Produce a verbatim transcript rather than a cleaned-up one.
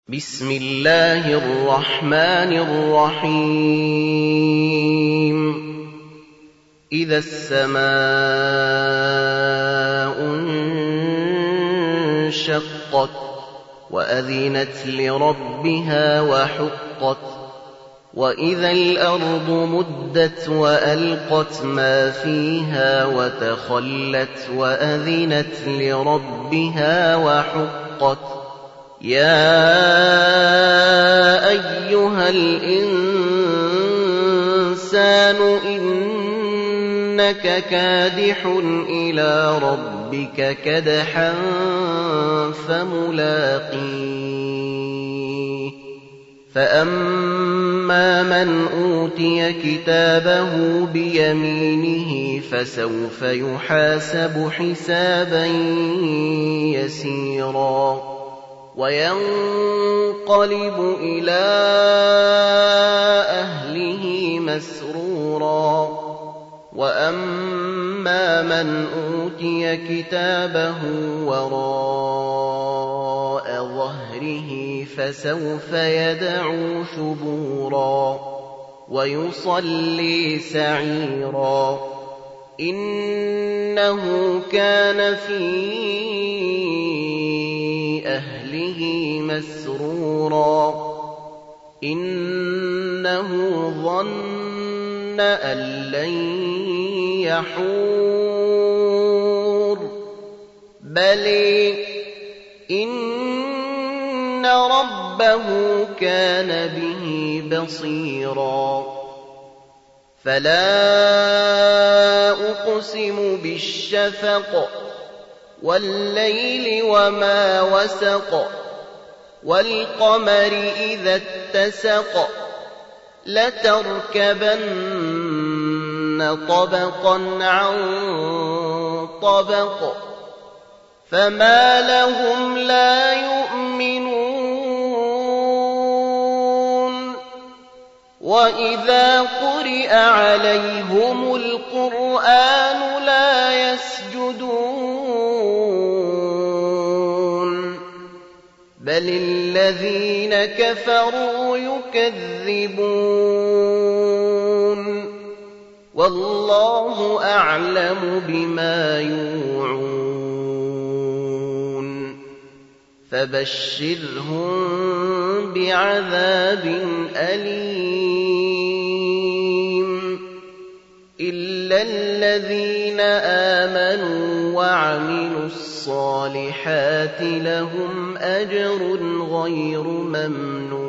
بسم الله الرحمن الرحيم إذا السماء انشقت وأذنت لربها وحقت وإذا الأرض مدت وألقت ما فيها وتخلت وأذنت لربها وحقت يا أيها الإنسان إنك كادح إلى ربك كدحا فملاقيه فأما من أوتي كتابه بيمينه فسوف يحاسب حسابا يسيرا وينقلب إلى أهله مسرورا وأما من أوتي كتابه وراء ظهره فسوف يدعو ثبورا ويصلي سعيرا إنه كان في أهله مسرورا إنه ظن أن لن يحور بل إن ربه كان به بصيرا فلا أقسم بالشفق والليل وما وسق والقمر إذا اتسق لتركبن طبقا عن طبق فما لهم لا يؤمنون وإذا قرئ عليهم القرآن لا يسجدون بل الذين كفروا يكذبون والله أعلم بما يوعون فبشرهم بعذاب أليم إلا الذين آمنوا وعملوا الصالحات لهم أجر غير ممنون